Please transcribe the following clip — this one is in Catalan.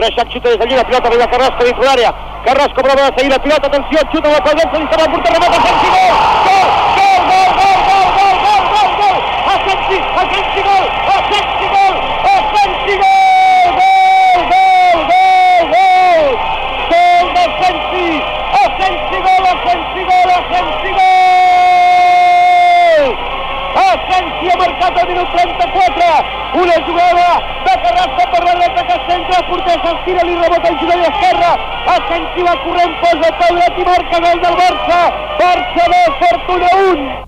Reixac xuta des d'allí, la pilota arriba a Carrasco dins l'àrea. Carrasco prova de seguir la pilota, atenció, xuta la pel dret, se li porter, remata Asensi, gol! Gol! Asensi, gol! Asensi, gol! Asensi, gol! Gol d'Asensi! Asensi, gol! Asensi ha marcat al minut 34, una jugada de Carrasco per la dreta que centra, el porter s'estira, li rebota el jugador esquerre, Asensi va corrent, posa el peu dret i marca gol del Barça, Barça 2, Fortuna 1.